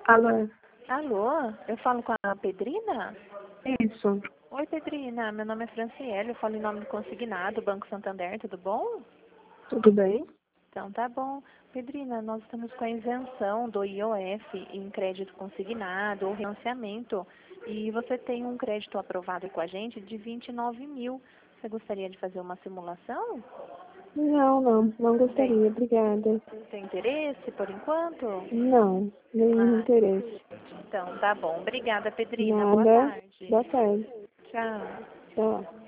Alô? Alô, eu falo com a Pedrina? Isso. Oi, Pedrina, meu nome é Franciele, eu falo em nome do Consignado, Banco Santander, tudo bom? Tudo bem? Então tá bom. Pedrina, nós estamos com a isenção do IOF em crédito consignado ou financiamento e você tem um crédito aprovado com a gente de 29 mil. Você gostaria de fazer uma simulação? Não Tem, gostaria, obrigada. tem interesse por enquanto? Não, nenhum Ah, interesse. então tá bom. Obrigada, Pedrina. Boa Nada. tarde. Boa tarde. Tchau. Tchau.